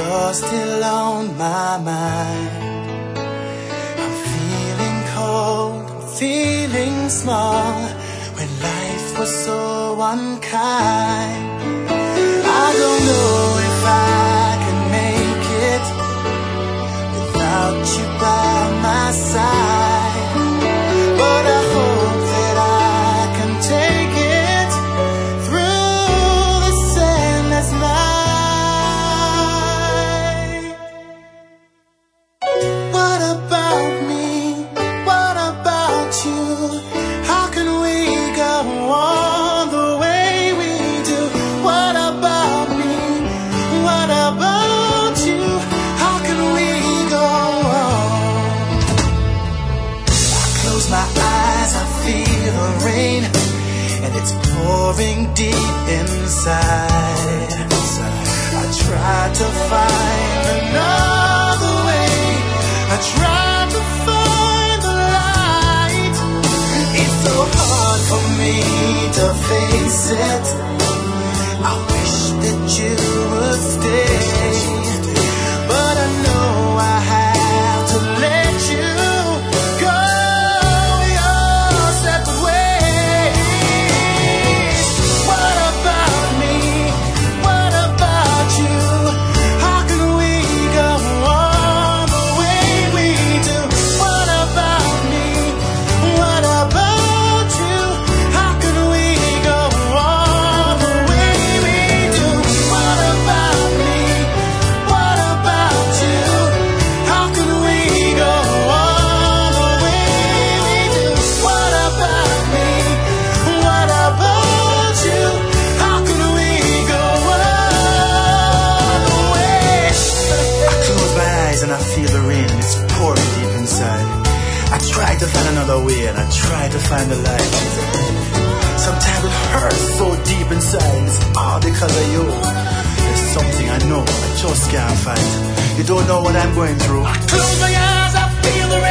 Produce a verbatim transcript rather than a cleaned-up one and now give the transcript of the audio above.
you're still on my mind. I'm feeling cold, I'm feeling small, when life was so unkind. I don't know if I can make it without you by my side, but I hope that I can take it through this endless night. What about me? What about you? How can we go on the way we do? What about me? What about you? How can we go on? I close my eyes, I feel the rain, and it's pouring deep inside. I try to find another way, I try to find the light. It's so hard for me to face it. I wish that you would stay, but I know I have to let you go your separate ways. What about me? What about you? How can we go on the way we do? What about me? What about you? How can we go on the way we do? What about me? What about you? How can we go on the way we do? What about me? What about you? How can we go on the way? I close my eyes and I feel the rain, and it's pouring deep inside. I try to find another way, and I try to find the light. Sometimes it hurts so deep inside, and it's all because of you. There's something I know I just can't fight. You don't know what I'm going through. I close my eyes, I feel the rain.